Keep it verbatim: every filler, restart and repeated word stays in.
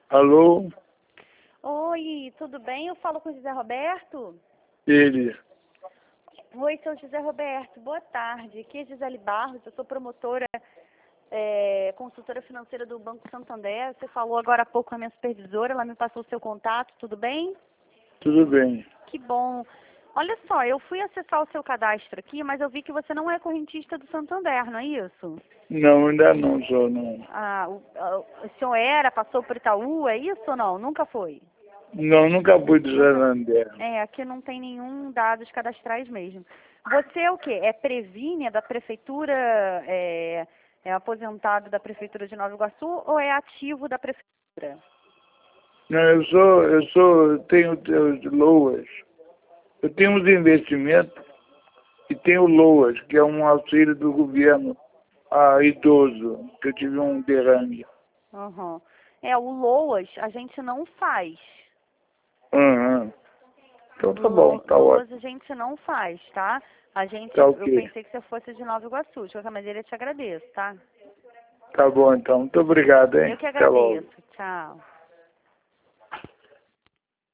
Alô? Oi, tudo bem? Eu falo com o José Roberto? Ele. Oi, seu José Roberto, boa tarde. Aqui é Gisele Barros, eu sou promotora, é, consultora financeira do Banco Santander. Você falou agora há pouco com a minha supervisora, ela me passou o seu contato, tudo bem? Tudo bem. Que bom. Olha só, eu fui acessar o seu cadastro aqui, mas eu vi que você não é correntista do Santander, não é isso? Não, ainda não sou, não. Ah, o, a- o senhor era, passou por Itaú, é isso ou não? Nunca foi? Não, nunca fui de Santander. É, aqui não tem nenhum dados cadastrais mesmo. Você é o quê? É Previne, é da Prefeitura, é, é aposentado da Prefeitura de Nova Iguaçu ou é ativo da Prefeitura? Não, eu sou, eu sou, eu tenho os LOAS. Eu tenho uns investimentos e tenho o LOAS, que é um auxílio do governo a idoso, que eu tive um derrame. Uhum. É, o LOAS a gente não faz. Uhum. Então O tá bom, Lo- tá LOAS a ótimo. gente não faz, tá? A gente, Tá eu ok. pensei que você fosse de Nova Iguaçu, de qualquer maneira eu te agradeço, tá? Tá bom então. Muito obrigado, Eu hein? que Até logo. agradeço. Tchau.